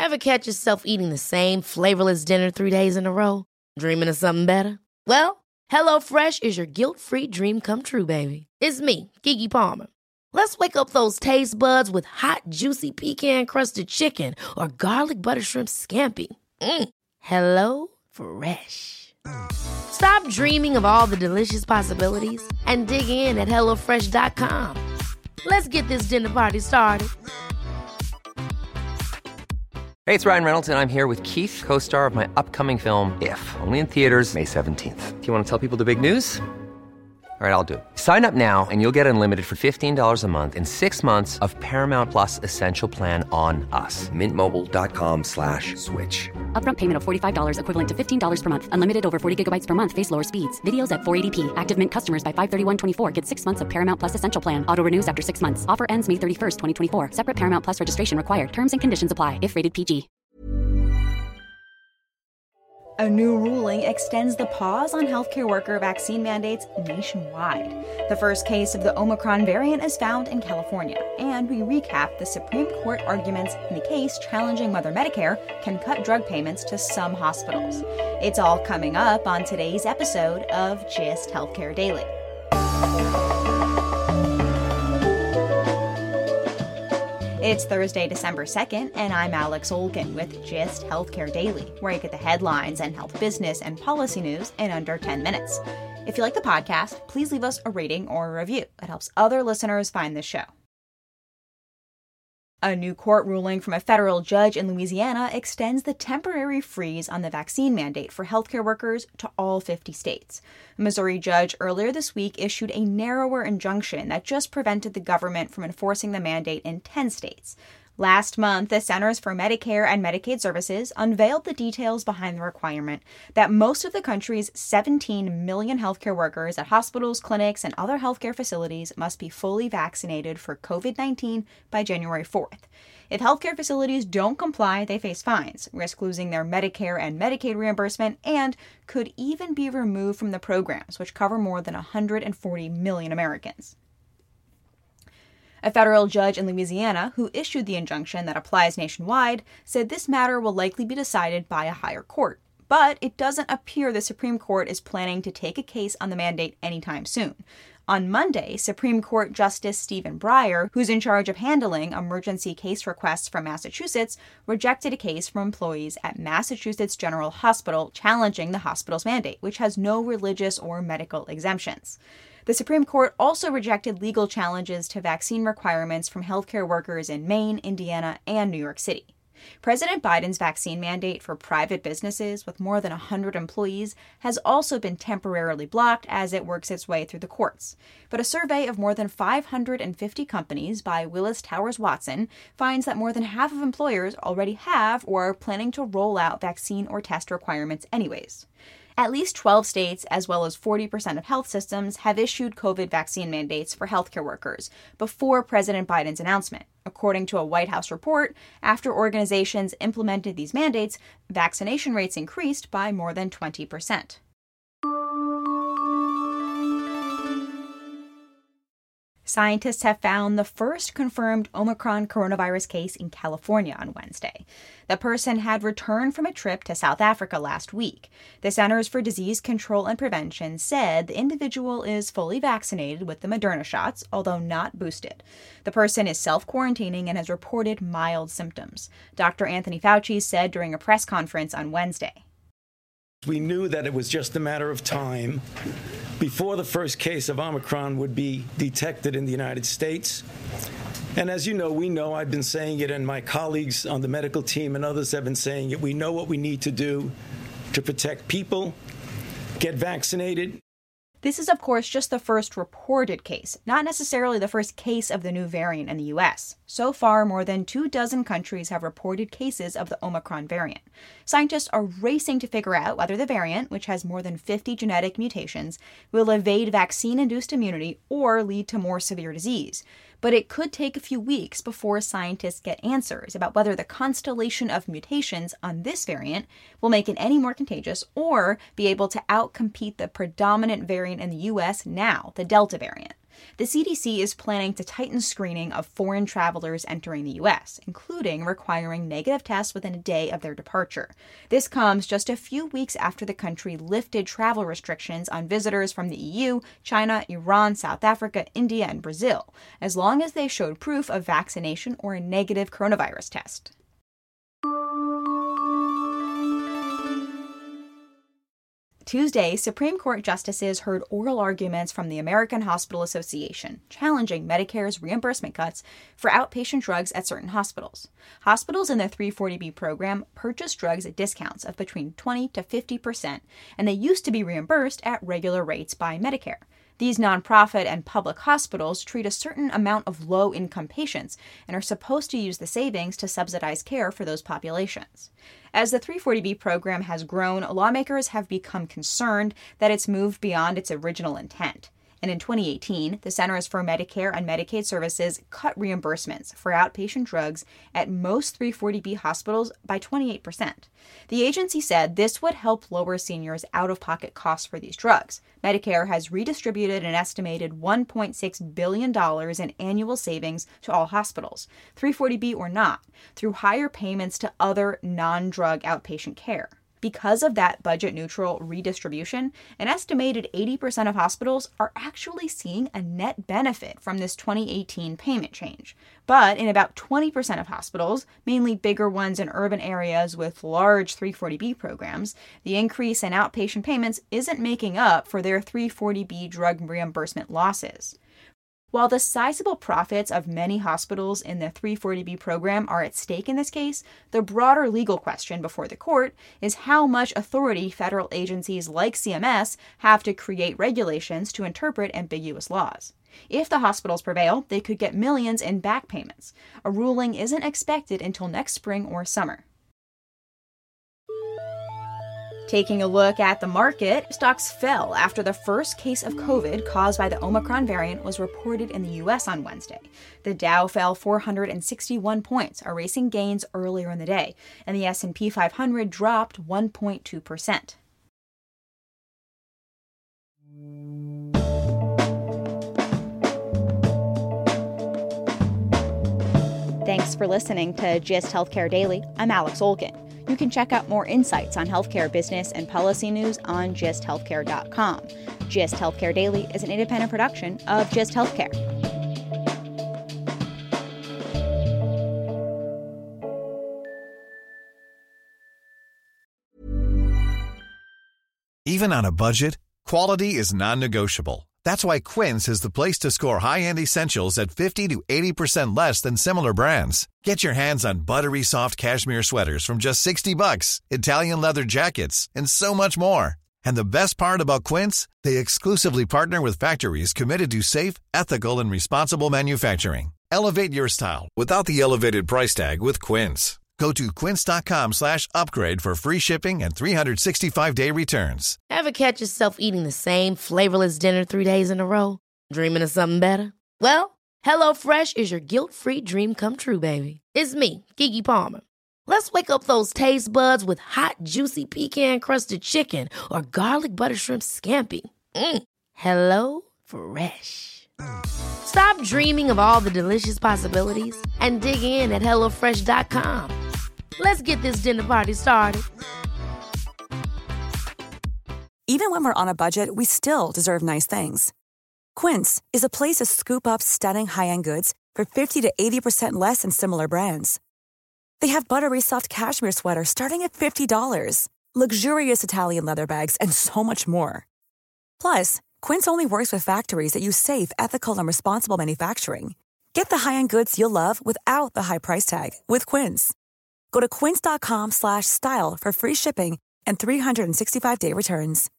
Ever catch yourself eating the same flavorless dinner 3 days in a row? Dreaming of something better? Well, HelloFresh is your guilt-free dream come true, baby. It's me, Keke Palmer. Let's wake up those taste buds with hot, juicy pecan-crusted chicken or garlic butter shrimp scampi. Hello Fresh. Stop dreaming of all the delicious possibilities and dig in at HelloFresh.com. Let's get this dinner party started. Hey, it's Ryan Reynolds, and I'm here with Keith, co-star of my upcoming film, If, only in theaters May 17th. Do you want to tell people the big news? All right, I'll do it. Sign up now and you'll get unlimited for $15 a month and 6 months of Paramount Plus Essential Plan on us. MintMobile.com/switch. Upfront payment of $45 equivalent to $15 per month. Unlimited over 40 gigabytes per month. Face lower speeds. Videos at 480p. Active Mint customers by 531.24 get 6 months of Paramount Plus Essential Plan. Auto renews after 6 months. Offer ends May 31st, 2024. Separate Paramount Plus registration required. Terms and conditions apply if rated PG. A new ruling extends the pause on healthcare worker vaccine mandates nationwide. The first case of the Omicron variant is found in California, and we recap the Supreme Court arguments in the case challenging whether Medicare can cut drug payments to some hospitals. It's all coming up on today's episode of GIST Healthcare Daily. It's Thursday, December 2nd, and I'm Alex Olgin with GIST Healthcare Daily, where you get the headlines and health business and policy news in under 10 minutes. If you like the podcast, please leave us a rating or a review. It helps other listeners find the show. A new court ruling from a federal judge in Louisiana extends the temporary freeze on the vaccine mandate for healthcare workers to all 50 states. A Missouri judge earlier this week issued a narrower injunction that just prevented the government from enforcing the mandate in 10 states. Last month, the Centers for Medicare and Medicaid Services unveiled the details behind the requirement that most of the country's 17 million healthcare workers at hospitals, clinics, and other healthcare facilities must be fully vaccinated for COVID-19 by January 4th. If healthcare facilities don't comply, they face fines, risk losing their Medicare and Medicaid reimbursement, and could even be removed from the programs, which cover more than 140 million Americans. A federal judge in Louisiana, who issued the injunction that applies nationwide, said this matter will likely be decided by a higher court. But it doesn't appear the Supreme Court is planning to take a case on the mandate anytime soon. On Monday, Supreme Court Justice Stephen Breyer, who's in charge of handling emergency case requests from Massachusetts, rejected a case from employees at Massachusetts General Hospital challenging the hospital's mandate, which has no religious or medical exemptions. The Supreme Court also rejected legal challenges to vaccine requirements from healthcare workers in Maine, Indiana, and New York City. President Biden's vaccine mandate for private businesses with more than 100 employees has also been temporarily blocked as it works its way through the courts. But a survey of more than 550 companies by Willis Towers Watson finds that more than half of employers already have or are planning to roll out vaccine or test requirements anyways. At least 12 states, as well as 40% of health systems, have issued COVID vaccine mandates for healthcare workers before President Biden's announcement. According to a White House report, after organizations implemented these mandates, vaccination rates increased by more than 20%. Scientists have found the first confirmed Omicron coronavirus case in California on Wednesday. The person had returned from a trip to South Africa last week. The Centers for Disease Control and Prevention said the individual is fully vaccinated with the Moderna shots, although not boosted. The person is self-quarantining and has reported mild symptoms. Dr. Anthony Fauci said during a press conference on Wednesday. We knew that it was just a matter of time before the first case of Omicron would be detected in the United States. And as you know, I've been saying it, and my colleagues on the medical team and others have been saying it. We know what we need to do to protect people, get vaccinated. This is, of course, just the first reported case, not necessarily the first case of the new variant in the U.S. So far, more than 24 countries have reported cases of the Omicron variant. Scientists are racing to figure out whether the variant, which has more than 50 genetic mutations, will evade vaccine-induced immunity or lead to more severe disease. But it could take a few weeks before scientists get answers about whether the constellation of mutations on this variant will make it any more contagious or be able to outcompete the predominant variant in the U.S. now, the Delta variant. The CDC is planning to tighten screening of foreign travelers entering the U.S., including requiring negative tests within a day of their departure. This comes just a few weeks after the country lifted travel restrictions on visitors from the EU, China, Iran, South Africa, India, and Brazil, as long as they showed proof of vaccination or a negative coronavirus test. Tuesday, Supreme Court justices heard oral arguments from the American Hospital Association, challenging Medicare's reimbursement cuts for outpatient drugs at certain hospitals. Hospitals in the 340B program purchase drugs at discounts of between 20 to 50%, and they used to be reimbursed at regular rates by Medicare. These nonprofit and public hospitals treat a certain amount of low-income patients and are supposed to use the savings to subsidize care for those populations. As the 340B program has grown, lawmakers have become concerned that it's moved beyond its original intent. And in 2018, the Centers for Medicare and Medicaid Services cut reimbursements for outpatient drugs at most 340B hospitals by 28%. The agency said this would help lower seniors' out-of-pocket costs for these drugs. Medicare has redistributed an estimated $1.6 billion in annual savings to all hospitals, 340B or not, through higher payments to other non-drug outpatient care. Because of that budget-neutral redistribution, an estimated 80% of hospitals are actually seeing a net benefit from this 2018 payment change. But in about 20% of hospitals, mainly bigger ones in urban areas with large 340B programs, the increase in outpatient payments isn't making up for their 340B drug reimbursement losses. While the sizable profits of many hospitals in the 340B program are at stake in this case, the broader legal question before the court is how much authority federal agencies like CMS have to create regulations to interpret ambiguous laws. If the hospitals prevail, they could get millions in back payments. A ruling isn't expected until next spring or summer. Taking a look at the market, stocks fell after the first case of COVID caused by the Omicron variant was reported in the U.S. on Wednesday. The Dow fell 461 points, erasing gains earlier in the day, and the S&P 500 dropped 1.2%. Thanks for listening to GIST Healthcare Daily. I'm Alex Olkin. You can check out more insights on healthcare business and policy news on gisthealthcare.com. GIST Healthcare Daily is an independent production of GIST Healthcare. Even on a budget, quality is non-negotiable. That's why Quince is the place to score high-end essentials at 50 to 80% less than similar brands. Get your hands on buttery soft cashmere sweaters from just $60, Italian leather jackets, and so much more. And the best part about Quince, they exclusively partner with factories committed to safe, ethical, and responsible manufacturing. Elevate your style without the elevated price tag with Quince. Go to quince.com/upgrade for free shipping and 365-day returns. Ever catch yourself eating the same flavorless dinner 3 days in a row? Dreaming of something better? Well, HelloFresh is your guilt-free dream come true, baby. It's me, Keke Palmer. Let's wake up those taste buds with hot, juicy pecan-crusted chicken or garlic butter shrimp scampi. Hello Fresh. Stop dreaming of all the delicious possibilities and dig in at HelloFresh.com. Let's get this dinner party started. Even when we're on a budget, we still deserve nice things. Quince is a place to scoop up stunning high-end goods for 50 to 80% less than similar brands. They have buttery soft cashmere sweaters starting at $50, luxurious Italian leather bags, and so much more. Plus, Quince only works with factories that use safe, ethical, and responsible manufacturing. Get the high-end goods you'll love without the high price tag with Quince. Go to quince.com/style for free shipping and 365-day returns.